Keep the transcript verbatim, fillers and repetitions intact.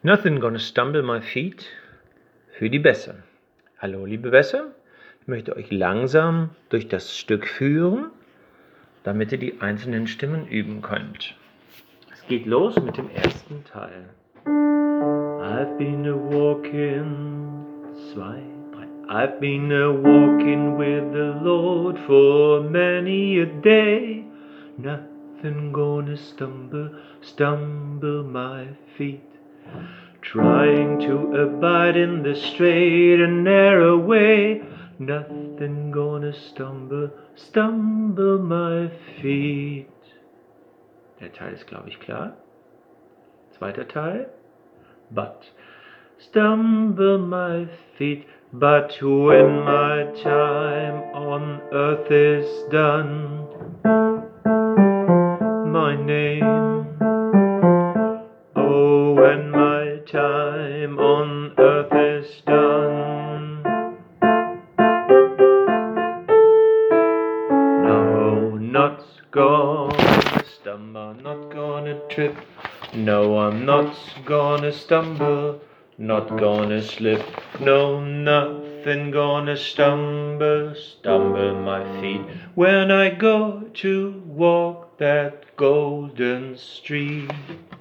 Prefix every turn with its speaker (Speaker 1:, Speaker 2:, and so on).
Speaker 1: Nothing gonna stumble my feet für die Bässe. Hallo liebe Bässe, ich möchte euch langsam durch das Stück führen, damit ihr die einzelnen Stimmen üben könnt. Es geht los mit dem ersten Teil. I've been a walking, zwei, drei. I've been a walking with the Lord for many a day. Nothing gonna stumble, stumble my feet. Trying to abide in the straight and narrow way. Nothing gonna stumble, stumble my feet. Der Teil ist, glaube ich, klar. Zweiter Teil. But stumble my feet, but when my time on earth is done, my name, oh, when my time on earth is done, no, not gonna stumble, not gonna trip, no, I'm not gonna stumble, not gonna slip, no, nothing gonna stumble, stumble my feet when I go to walk that golden street.